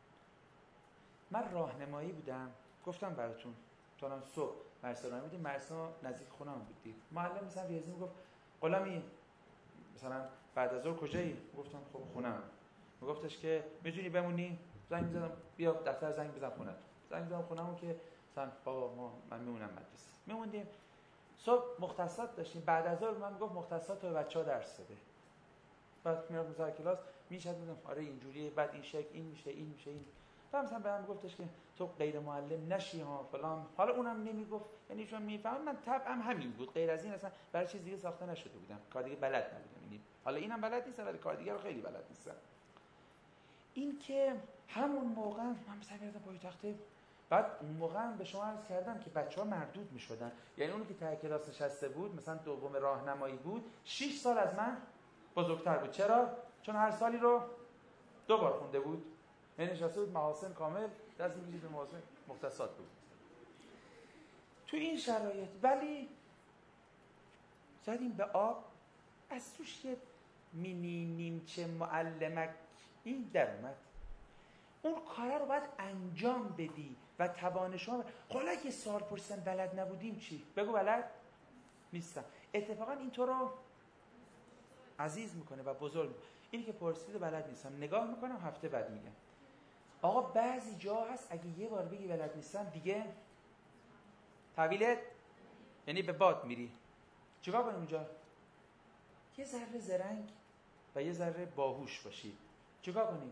من راهنمایی بودم گفتم براتون تا الان صبح مرسا رو میدیم. مرسا نزدیک خونم بود. معلم مثلا ریاضی میگفت غلامی مثلا بعد از ظهر کجایی؟ گفتم خب خونم. میگفتش که میتونی بمونی؟ زنگ میزدم بیا دفتر زنگ بزن خونت. زنگ میزدم خونمون که مثلا بابا ما من میمونم مدرسه. میموندیم صبح مختصات داشتیم. بعد از ظهر من میگفت مختصات رو بچه‌ها درس بده. بعد میرم سر کلاس میشد میگم آره اینجوریه، بعد این شکل این میشه این میشه این. بعد مثلا به من میگفتش که تو غیر معلم نشی ها فلان. حالا اونم نمیگفت، یعنی چون میفهم من طبعم همین بود. غیر از این اصلا برای چیز دیگه ساخته نشده بودم. کار دیگه بلد نبودم. یعنی حالا اینم بلد نیستم ولی کار دیگه رو خیلی بلد نیستم. این که همون موقع من مثلا میرفتم پای تخته. بعد اون موقع به شما عرض کردم که بچه‌ها مردود می‌شدن. یعنی اونی که ته کلاس نشسته بود مثلا دوم راهنمایی بود شش سال از من بزرگتر بود. چرا؟ چون هر سالی رو دو بار خونده بود. یعنی نشسته بود محاسن کامل دست می‌کشید به محاسن مختصات بود. تو این شرایط ولی زدیم به آب، از توش یه مینی نیمچه معلمک این در اومد. اون کار رو باید انجام بدی و توان شما. حالا اگه سوال پرسیدن بلد نبودیم چی؟ بگو بلد نیستم. اتفاقا این تو رو عزیز میکنه و بزرگ میکنه. اینی که پرسید بلد نیستم نگاه میکنم هفته بعد میگم. آقا بعضی جا هست اگه یه بار بگی بلد نیستم دیگه تحویلت یعنی به باد میری. چیکار کنیم اونجا؟ یه ذره زرنگ و یه ذره باهوش باشید. چیکار کنیم؟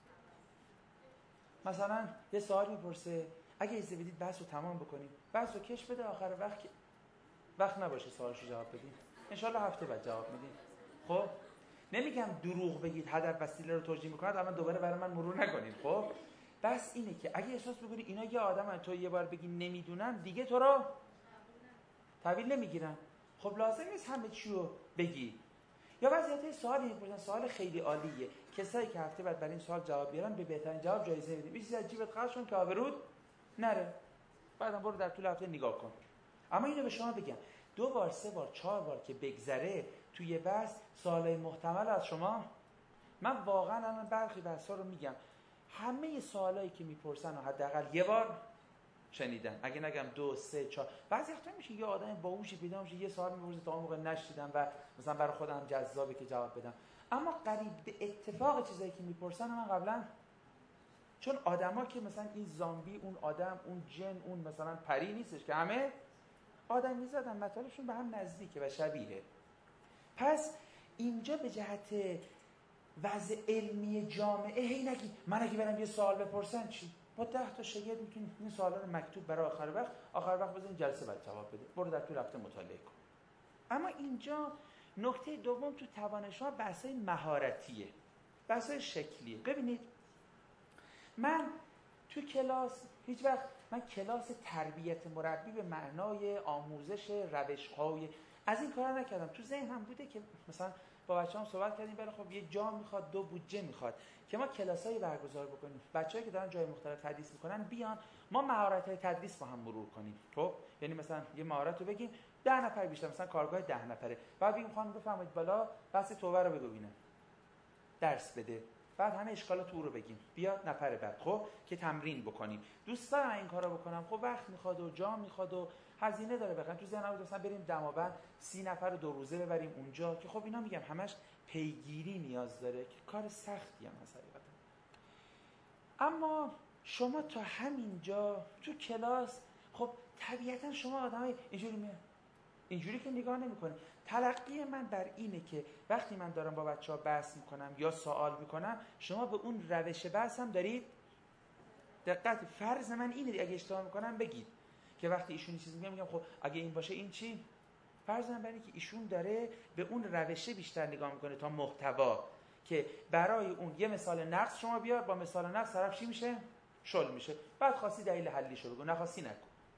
مثلا یه سوال میپرسه اگه اجازه بدید بحث رو تمام بکنیم. بحث رو کش بده آخر وقت وقت نباشه سوالش رو جواب بدیم. ان شاءالله هفته بعد جواب میدیم. خب نمیگم دروغ بگید هدف وسیله رو توجیه میکنید اما دوباره برای من مرور نکنید. خب بس اینه که اگه احساس بکنی اینا یه آدمن تو یه بار بگی نمیدونم دیگه تو رو تحویل نمیگیرن. خب لازم نیست همه چی رو بگی. یا وضعیت سوالی میپرسن سوال خیلی عالیه، کسایی که هفته بعد برای این سوال جواب بیارن به بهترین جواب جایزه بدیم. این چیز از جیبت خرج کن که آبرود نره. بعدم برو در طول هفته نگاه کن. اما اینو به شما بگم دو بار سه بار چهار بار که بگذره توی بحث سوالای محتمل از شما، من واقعا الان برخی بحثا رو میگم همه سوالایی که میپرسن و حداقل یه بار شنیدن، اگه نگم دو سه چهار. بعضی وقتا میشه یه آدم باهوشی پیدا میشه یه سوال میپرسه تا اون موقع نشیدم و مثلا برای خودم جذابه که جواب بدم. اما قریب به اتفاق چیزایی که میپرسن من قبلا، چون آدما که مثلا این زامبی اون آدم اون جن اون مثلا پری نیستش که همه آدم میزدن مطالبشون به هم نزدیکه و شبیه. پس اینجا به جهت وضع علمی جامعه هی نگی من اگه برم یه سوال بپرسن چی؟ با ده تا شاگرد میتونی این سوالا رو مکتوب برای آخر وقت آخر وقت بزنین جلسه بعد جواب بده. برو در طول هفته مطالعه کن. اما اینجا نکته دوم تو توان شما بحثای مهارتیه. بحثای شکلیه. ببینید من تو کلاس هیچ وقت من کلاس تربیت مربی به معنای آموزش روش‌های از این کارا نکردم. تو ذهنم بوده که مثلا با بچه‌ام صحبت کردیم، ولی خب یه جا میخواد، دو بودجه میخواد که ما کلاسایی برگزار بکنیم، بچه‌ای که دارن جای مختلف تدریس میکنن بیان، ما مهارت‌های تدریس با هم مرور کنیم. خب یعنی مثلا یه مهارت رو بگیم ده نفر بیشتر، مثلا کارگاه ده نفره، بعد بگیم خانم بفرمایید بالا بحث توبه رو بگو ببینم درس بده، بعد همه اشکالات او رو بگیم، بیاد نفر بعد، خب که تمرین بکنیم. دوست دارم این کارا بکنم، خب وقت میخواد و جا میخواد و هزینه داره. بخاطر تو ذهنم مثلا بریم دماوند سی نفر رو دو روزه ببریم اونجا، که خب اینا میگم همش پیگیری نیاز داره که کار سختی هم هست حقیقتا. اما شما تا همینجا تو کلاس، خب طبیعتا شما آدمای اینجوری میاد اینجوری که نگاه نمی‌کنه. تلقی من بر اینه که وقتی من دارم با بچه‌ها بحث می‌کنم یا سوال می‌کنم، شما به اون روش بحث هم دارید دقت. فرض من اینه اگه اشتباه می‌کنم بگید که وقتی ایشون چیزی میگم میگم خب اگه این باشه این چی؟ فرض من بر اینه که ایشون داره به اون روشه بیشتر نگاه می‌کنه تا محتوا، که برای اون یه مثال نقص شما بیار، با مثال نقص طرف چی میشه؟ شل میشه. بعد خواستی دلیل حلیشو بگو، نخواستی نکن.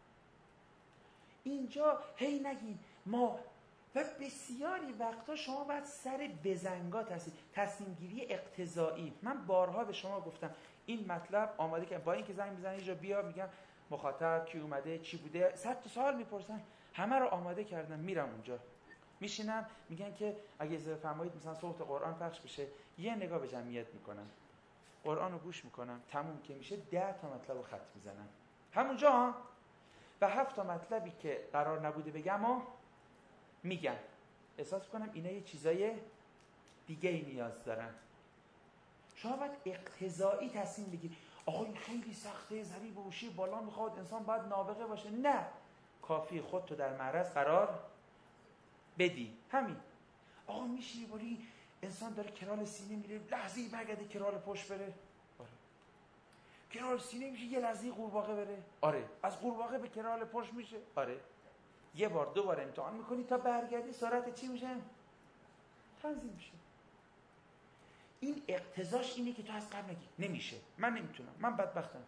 اینجا هی نگین ما، و بسیاری وقتا شما باید سر بزنگات هستید. تصمیم گیری اقتضایی. من بارها به شما گفتم این مطلب آماده که با اینکه زنگ میزنه اینجا بیا، میگم مخاطب کی اومده چی بوده، صد تا سوال میپرسن، همه رو آماده کردم، میرم اونجا میشینم، میگن که اگه اجازه فرمایید مثلا صوت قرآن پخش بشه، یه نگاه به جمعیت میکنم، قرآن رو گوش میکنم، تموم که میشه ده تا مطلب رو خط میزنم همونجا ها. و هفت تا مطلبی که قرار نبوده بگم و میگم، احساس کنم اینا یه چیزای دیگه ای نیاز دارن. شما باید اقتضایی تصمیم بگیری آقا این خیلی سخته، ضریب و هوشی بالا میخواد، انسان باید نابغه باشه. نه، کافی خودتو در معرض قرار بدی، همین. آقا میشه باری انسان داره کرال سینه میره، لحظه‌ای برگرده کرال پشت بره؟ آره. کرال سینه میشه یه لحظه‌ای قورباغه بره؟ آره. از قورباغه به کرال پشت میشه؟ آره. یه بار دو بار امتحان میکنی تا برگردی سرعت چی میشه؟ تنظیم میشه. این اقتضاش اینه که تو از قبل نگی نمیشه، من نمیتونم، من بدبختم.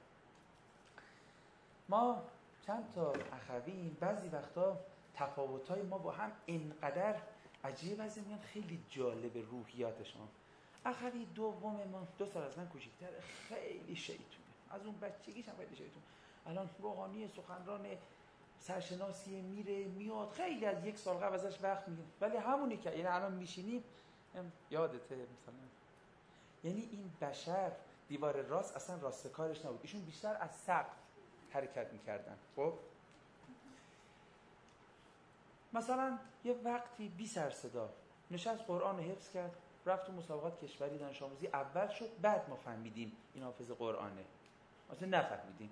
ما چند تا اخوی بعضی وقتا تفاوت‌های ما با هم اینقدر عجیب هست، میگن خیلی جالب روحیات شما. اخوی دوم ما دو سال از من کوچیک‌تره، خیلی شیطونه، از اون بچگیش هم خیلی شیطون. الان روحانی سخنران سرشناسی میره میاد، خیلی از یک سال قبل ازش وقت میگه، ولی همونی که یعنی الان میشینیم یادته مثلا، یعنی این بشر دیوار راست اصلا راست کارش نبود، ایشون بیشتر از سقف حرکت میکردن. خب مثلا یه وقتی بی سر صدا نشست قرآن حفظ کرد، رفت تو مسابقات کشوری دانش آموزی اول شد، بعد ما فهمیدیم این حافظ قرآنه، اصلا نفهمیدیم.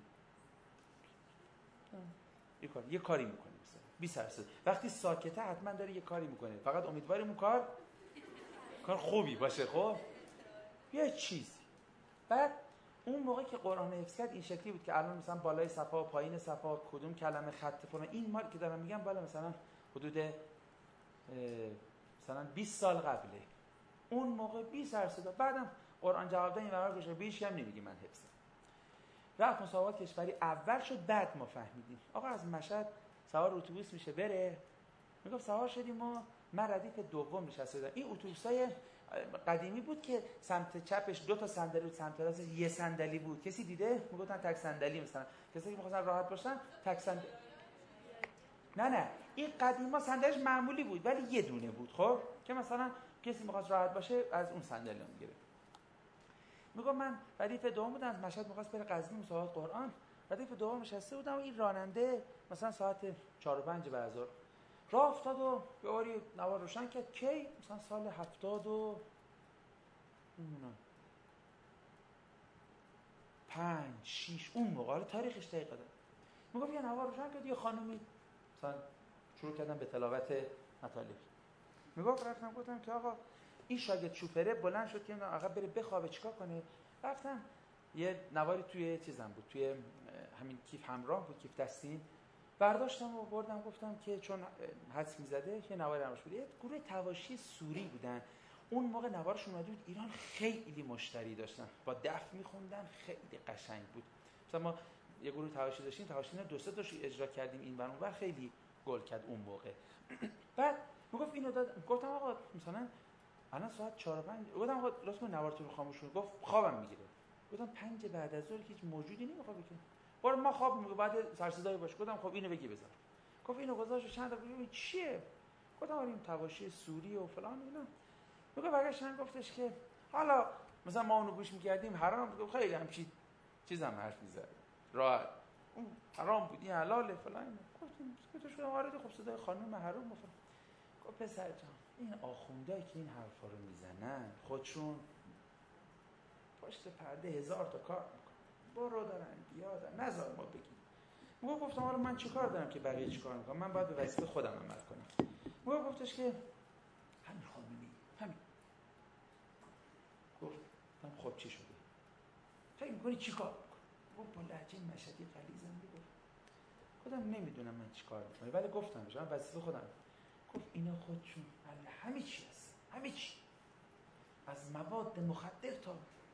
یه کار یه کاری میکنه مثلا بی سر صدا، وقتی ساکته حتما داره یه کاری میکنه، فقط امیدواریم اون کار کار خوبی باشه. خب یه چیز. بعد اون موقع که قرآن حفظ کرد این شکلی بود که الان مثلا بالای صفحه و پایین صفحه کدوم کلمه خط فلان، این مال که دارم میگم بالا مثلا حدود مثلا بیست سال قبله. اون موقع بی سر صدا، بعدم قرآن جواب داد این ورا گوشه بیش هم نمیگی من حفظ. رفت مسابقات کشوری اول شد، بعد ما فهمیدیم. آقا از مشهد سوار اتوبوس میشه بره، میگم سوار شدیم ما، من ردیف دوم نشسته بودم. این اتوبوسای قدیمی بود که سمت چپش دو تا صندلی بود، سمت راستش یه صندلی بود. کسی دیده؟ میگفتن تک صندلی، مثلا کسی که می‌خواستن راحت باشن تک صندلی. نه نه این قدیما صندلیش معمولی بود ولی یه دونه بود، خب که مثلا کسی می‌خواست راحت باشه از اون صندلی میگیره. میگم من ردیف دوم بودم، از مشهد می‌خواست بره غزنی مسابقات قرآن، ردیف دوم نشسته بودم و این راننده مثلا ساعت چهار و پنج بعد از ظهر راه افتاد و یه باری نوار روشن کرد. کی؟ مثلا سال هفتاد و پنج شیش اون موقع، تاریخش دقیقه داره. میگم یه نوار روشن کرد، یه خانومی مثلا شروع کردن به تلاوت مطالب. میگم رفتم گفتم که آقا این شاگرد شوفره بلند شد که عقب بره بخوابه چیکار کنه؟ رفتم یه نواری توی چیزم بود، توی همین کیف همراه بود، کیف دستین، برداشتم و بردم گفتم که چون حدس میزده یه نواری همش بود. یه گروه تواشی سوری بودن اون موقع، نوارشون اومده بود ایران، خیلی مشتری داشتن، با دف میخوندن، خیلی قشنگ بود. مثلا ما یه گروه تواشی داشتیم، تواشی دو سه تاش اجرا کردیم این برون و خیلی گل کرد اون موقع. بعد میگفت اینو داد، گفتم آقا مثلا الان ساعت چهار و پنج، گفتم آقا راست من نوارتون رو خاموش کن. گفت خوابم میگیره. گفتم پنج بعد از ظهر هیچ موجودی نمیخوابه که. برو ما خواب میگه بعد سر صدایی باشه. گفتم خب اینو بگی بذار. گفت اینو گذاشت چند تا ببین چیه؟ گفتم این تواشی سوری و فلان اینا. میگه برگشتن گفتش که حالا مثلا ما اونو گوش میکردیم حرام بود، خیلی همچی چیزام حرف میزد راحت اون حرام بود این حلاله فلان. گفتم تو شو آره خب صدای خانم حرام مثلا. گفت پسر جان این آخوندایی که این حرفا رو میزنن خودشون پشت پرده هزار تا کار میکنن، برو دارن بیا دارن نذار ما بگیم. میگه گفتم آره من چیکار دارم که بقیه چیکار میکنن، من باید به وظیفه خودم عمل کنم. میگه گفتش که همین خامنه‌ای همین. گفتم خب چی شده؟ فکر میکنی چیکار میکنی؟ گفت با لهجه مشهدی غلیظم میگه. گفتم نمیدونم من چیکار میکنم ولی گفتم بهش من وظیفه خودم. گفت اینا خودشون همه چی هست، همه چی، از مواد مخدر تا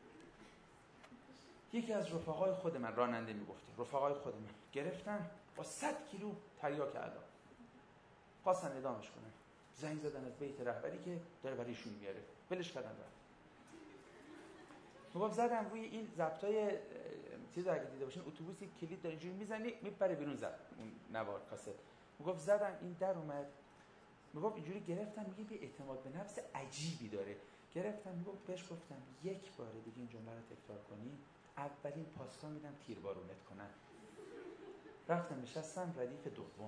یکی از رفقای خود من راننده میگفته رفقای خود من گرفتن با صد کیلو تریاک علا خواستن اعدامش کنن، زنگ زدن از بیت رهبری که داره برایشون میاره، ولش کردن رفت. میگفت زدم روی این ضبطای چیز اگه دیده باشین اتوبوسی کلید داره اینجوری میزنی میپره بیرون زد اون نوار کاست. میگفت زدم این در اومد. میگفت اینجوری گرفتم میگه بی اعتماد به نفس عجیبی داره. گرفتم میگفت بهش گفتم یک بار دیگه این جمله رو تکرار کنی اولین پاسکا میدم تیربارونت کنن. رفتم نشستم ردیف دوم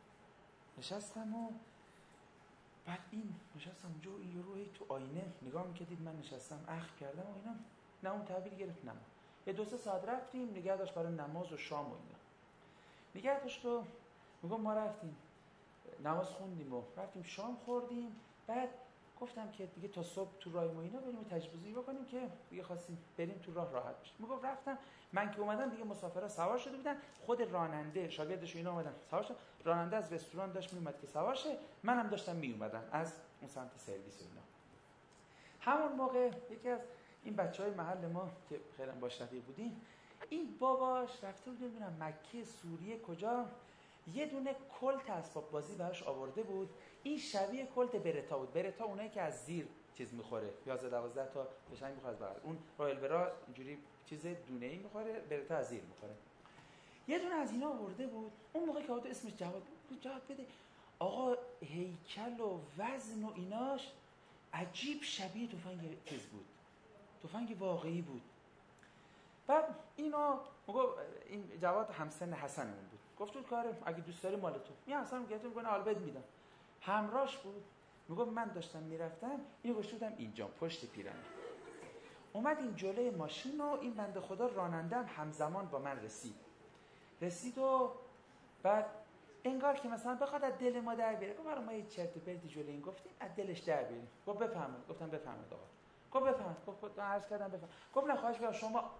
نشستم و بعد این نشستم اونجا این یه روحی تو آینه نگاه میکردید من نشستم اخم کردم و اینا نه اون تحویل گرفت نه یه دو سه ساعت رفتیم نگه داشت برای نماز و شام و اینا نگه داشت و میگم ما رفتیم نماز خوندیم و رفتیم شام خوردیم. بعد گفتم که دیگه تا صبح تو راه ما اینا بریم تجهیزی بکنیم که دیگه خواستیم بریم تو راه راحت بشیم. میگم رفتم من که اومدم دیگه مسافرها سوار شده بودن، خود راننده شاگردش اینا اومدن سوار شد، راننده از رستوران داشت میومد که سوار شه، منم داشتم میومدم از اون سمت سرویس و اینا. همون موقع یکی از این بچهای محل ما که خیلی باش رفیق بودیم این باباش رفته بود نمیدونم مکه سوریه کجا یه دونه کلت اسباب بازی براش آورده بود. این شبیه کلت برتا بود. برتا اونایی که از زیر چیز میخوره یازده دوازده تا قشنگ میخوره از بغل. اون رایل برا اینجوری چیز دونه‌ای میخوره، برتا از زیر میخوره. یه دونه از اینا آورده بود. اون موقع که آورده اسمش جواد بود. جواد بده آقا هیکل و وزن و ایناش عجیب شبیه تفنگ چیز بود، تفنگ واقعی بود. بعد اینا میگه این جواد همسن حسنمون بود. گفت تو کار اگه دوست داری مال تو. می حسن میگه میگه حالا بد میدم. همراهش بود. میگه من داشتم میرفتم اینو گشودم اینجا پشت پیرنه. اومد این جلوی ماشین و این بنده خدا رانندم همزمان با من رسید. رسید و بعد انگار که مثلا بخواد از دل ما در بیاره. گفت برای ما یه چرت و پرتی جلوی این گفتیم از دلش در بیاریم. گفت بفهمید. گفتم بفهمید آقا. گفت بفهم. گفت عرض کردم بفهم. گفت نه خواهش می‌کنم شما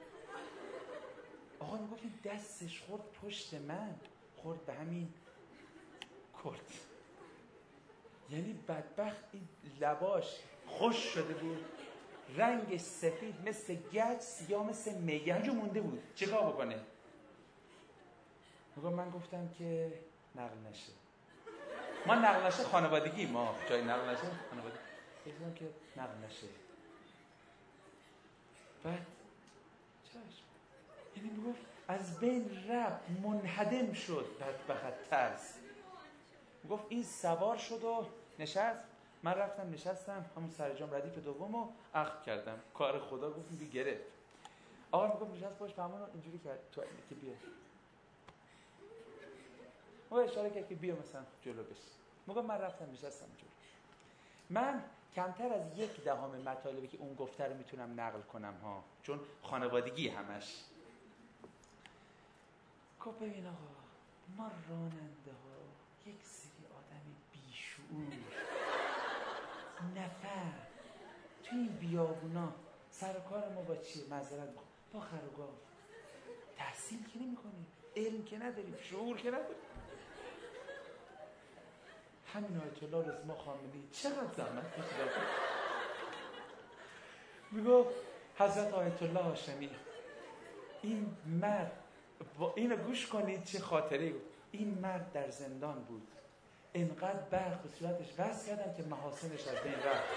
آقا میگفت این دستش خورد پشت من خورد به همین کرد، یعنی بدبخت این لباش خوش شده بود رنگش سفید مثل گچ سیاه مثل میگه همجور مونده بود چیکار بکنه. میگم من گفتم که نقل نشه ما نقل نشه خانوادگی ما جای نقل نشه خانوادگی گفتم که نقل نشه. بعد چشم یعنی میگفت از بین رفت منهدم شد بدبخت ترس. میگفت این سوار شد و نشست. من رفتم نشستم همون سرجام ردیف دومو اخم کردم کار خدا گفت میگه گرفت. آقا میگفت نشست باش فهمون اینجوری کرد تو که بیا و اشاره کرد که بیا مثلا جلو بش. میگفت من رفتم نشستم جلو. من کمتر از یک دهم مطالبی که اون گفته رو میتونم نقل کنم ها چون خانوادگی همش. گفت ببین آقا ما راننده ها یک سری آدم بیشعور نفر تو این بیابونا سر کار ما با چیه معذرت میخوام با خروگاه تحصیل که نمی کنیم علم که نداریم شعور که نداریم. همین آیت الله رضا خامنه‌ای چقدر زحمت کشید. میگو حضرت آیت الله هاشمی این مرد با اینو گوش کنید چه خاطره. این مرد در زندان بود، انقدر برق به صورتش وصل کردن که محاسنش از بین رفت.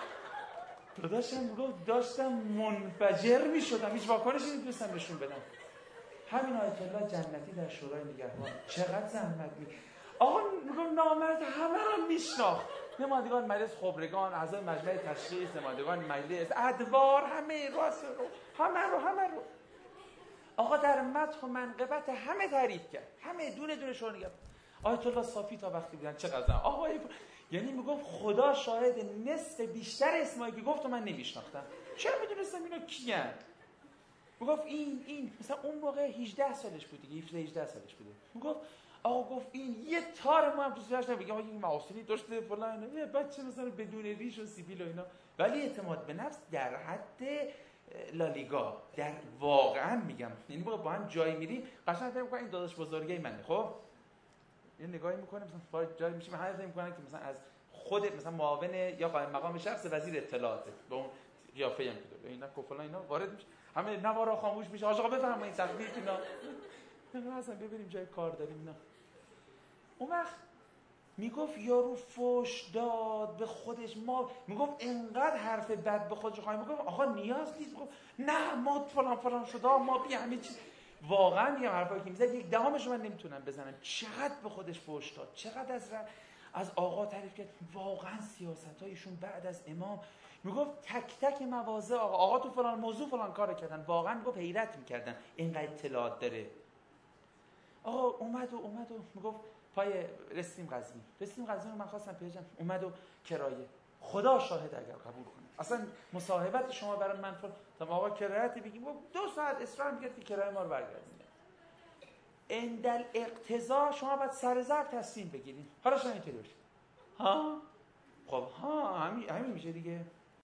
داداشم گفت داشتم منفجر می شدم، هیچ واکنشی نمیتونستم نشون بدم. همین آیت الله جنتی در شورای نگهبان چقدر زحمت می آقا میگم نامرد همه رو میشناخت، نمایندگان مجلس خبرگان، اعضای مجمع تشخیص، نمایندگان مجلس، ادوار، همه راست رو همه رو همه رو آقا در مدح و منقبت همه تعریف کرد، همه دونه دونه شورای نگهبان. آیت الله صافی تا وقتی بودن چقدر آقا، یعنی میگفت خدا شاهد نصف بیشتر اسمایی که گفت من نمیشناختم. چرا میدونستم اینا کیان؟ میگفت این این مثلا اون موقع هجده سالش بود دیگه، هفده هجده سالش بوده. میگفت آقا گفت این یه تار ما هم تو سرش نمیگه آقا این معاصری داشته فلان اینا، یه بچه مثلا بدون ریش و سیبیل و اینا، ولی اعتماد به نفس در حد لالیگا، در واقعا میگم، یعنی با هم جایی میریم قشنگ فکر می‌کنم این داداش بزرگی منه. خب یه نگاهی میکنه مثلا وارد جایی میشیم، هر فکر میکنن که مثلا از خود مثلا معاون یا قائم مقام شخص وزیر اطلاعاته، به اون قیافه هم میده اینا کفلا اینا وارد میشه، همه نوارا خاموش میشه، آقا بفرمایید این تقدیر اینا نه اصلا ببینیم جای کار داریم اینا. اون وقت میگفت یارو فوش داد به خودش، ما میگفت انقدر حرف بد به خودش خواهیم، میگفت آقا نیاز نیست، میگفت نه ما فلان فلان شده ما بی همه چیز. واقعا میگم حرفایی که میزد یک دهمش من نمیتونم بزنم، چقدر به خودش فوش داد، چقدر از از آقا تعریف کرد. واقعا سیاستایشون بعد از امام میگفت تک تک مواضع آقا آقا تو فلان موضوع فلان کارو کردن، واقعا میگفت حیرت میکردن اینقدر اطلاعات داره. آقا اومد و اومد و میگفت پای رسیم قزوین، رسیم قزوین رو من خواستم پیجم، اومد و کرایه، خدا شاهد اگر قبول کنه اصلا مصاحبت شما برای من فر تا آقا کرایه‌ت بگیم دو ساعت اصرار میکرد که کرایه ما رو برگردونید. اندل اقتضا شما باید سر ظرف تصمیم بگیرید. حالا شما اینطوری باشه ها خب ها همین همین میشه دیگه.